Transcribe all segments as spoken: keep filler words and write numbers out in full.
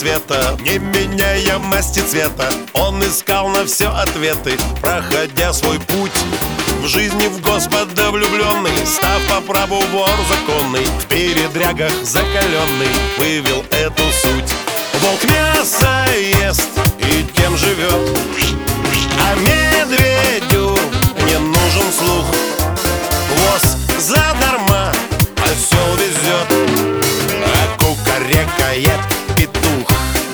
света, не меняя масти цвета. Он искал на все ответы, проходя свой путь в жизни в Господа влюбленный, став по праву вор законный, в передрягах закаленный, вывел эту суть. Волк мясо ест и тем живет, а медведю не нужен слух. Воз задарма осел везет, а кукарекает петух.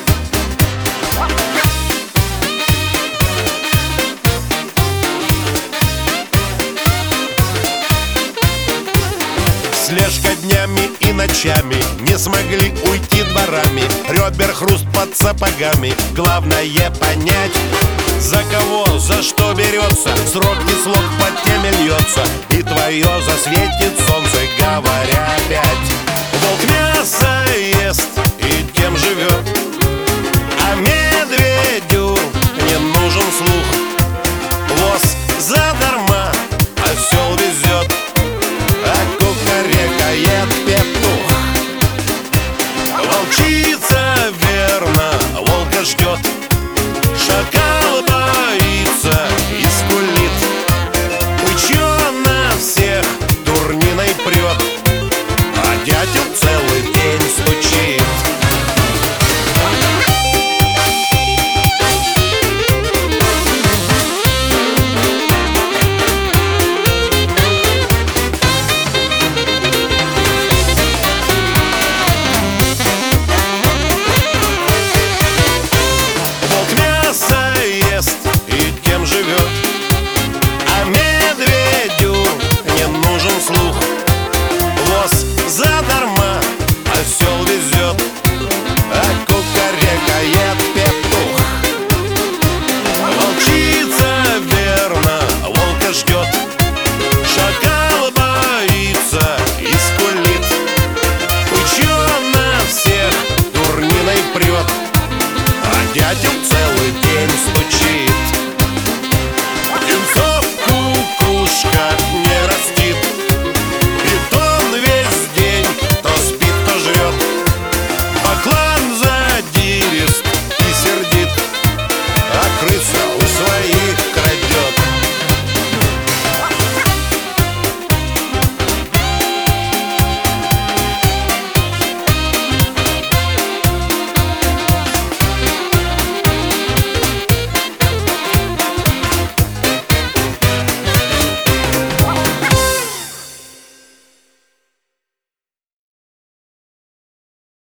Слежка днями и ночами, не смогли уйти дворами, ребер хруст под сапогами. Главное понять, за кого, за что берется, срок не слог по теме льется, и твое засветит солнце, говоря опять. Волк мясо ест и тем живет, а медведю не нужен слух. Воз задарма осел везет, а кукарекает петух. Волчица верно волка ждет, шакал боится и скулит, бычье на всех дурниной прет, а дятел целый день стучит. Слух. Воз задарма осел везет, а кукарекает петух. Волчица верно волка ждет, шакал боится и скулит, бычье на всех дурниной прет, а дятел целый день стучит.